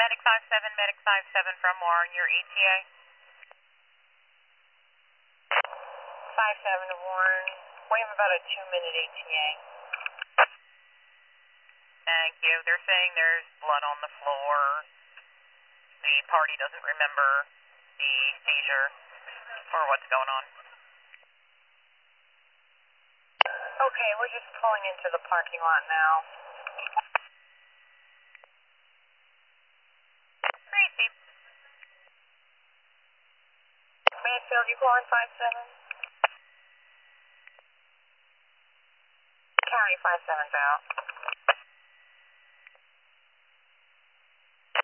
Medic 57 from Warren, your ETA. 57 to Warren, we have about a 2-minute ETA. Thank you. They're saying there's blood on the floor. The party doesn't remember the seizure or what's going on. Okay, we're just pulling into the parking lot now. Crazy. Mansfield, you calling 57? County 57's out.